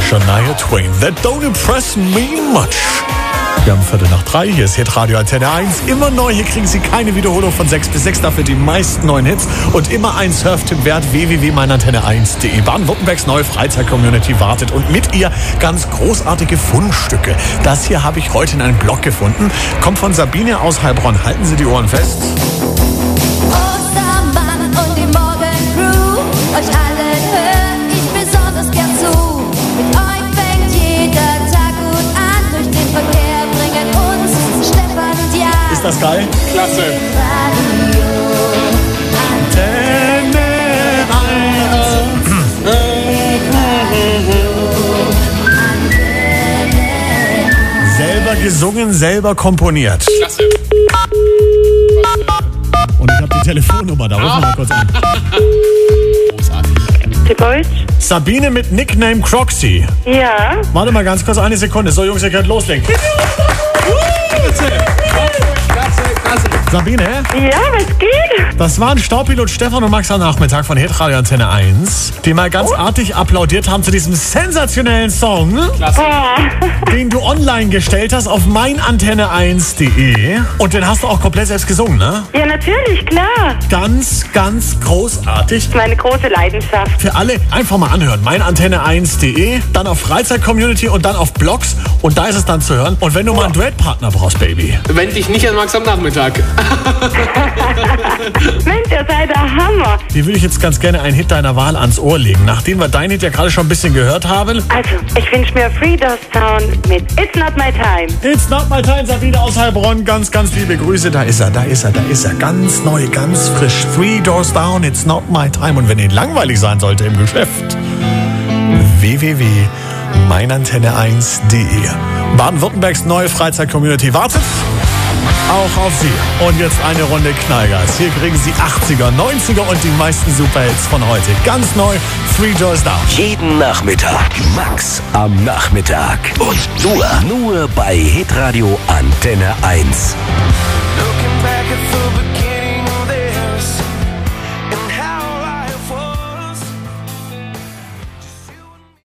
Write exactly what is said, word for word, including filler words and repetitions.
Shania Twain, That Don't Impress Me Much. Wir haben Viertel nach drei, hier ist Hitradio Antenne eins. Immer neu, hier kriegen Sie keine Wiederholung von sechs bis sechs, dafür die meisten neuen Hits. Und immer ein Surftipp wert, w w w punkt mein antenne eins punkt de. Baden-Württembergs neue Freizeit-Community wartet und mit ihr ganz großartige Fundstücke. Das hier habe ich heute in einem Blog gefunden. Kommt von Sabine aus Heilbronn. Halten Sie die Ohren fest. Ostermann und die Morgencrew, euch allen höre ich besonders gern zu. Mit euch fängt jeder Tag gut an, durch den Verkehr bringen uns Stefan und Jan. Ist das geil? Klasse. Radio Antenne eins. Selber gesungen, selber komponiert. Klasse. Und ich habe die Telefonnummer, da rufen wir mal kurz an. Großartig. Sabine mit Nickname Croxy. Ja. Warte mal ganz kurz, eine Sekunde. So, Jungs, ihr könnt loslegen. Sabine? Ja, was geht? Das waren Staubpilot Stefan und Max am Nachmittag von Hitradio Antenne eins, die mal ganz artig applaudiert haben zu diesem sensationellen Song, Oh. den du online gestellt hast auf mein antenne eins punkt de. Und den hast du auch komplett selbst gesungen, ne? Ja, natürlich, klar. Ganz, ganz großartig. Meine große Leidenschaft. Für alle einfach mal anhören. mein antenne eins punkt de, dann auf Freizeit-Community und dann auf Blogs. Und da ist es dann zu hören. Und wenn du mal einen Duettpartner brauchst, Baby. Wend dich nicht an Max am Nachmittag. Mensch, ihr seid der Hammer. Die würde ich jetzt ganz gerne einen Hit deiner Wahl ans Ohr legen. Nachdem wir deinen Hit ja gerade schon ein bisschen gehört haben. Also, ich wünsche mir Free Doors Town mit It's Not My Time. It's Not My Time, Sabine aus Heilbronn. Ganz, ganz liebe Grüße. Da ist er, da ist er, da ist er. Ganz neu, ganz frisch. Three Doors Down, It's Not My Time. Und wenn Ihnen langweilig sein sollte im Geschäft, w w w punkt mein antenne eins punkt de. Baden-Württembergs neue Freizeit-Community wartet auch auf Sie. Und jetzt eine Runde Knallgas. Hier kriegen Sie achtziger, neunziger und die meisten Superhits von heute. Ganz neu, Three Doors Down. Jeden Nachmittag Max am Nachmittag. Und nur, nur bei Hitradio Antenne eins.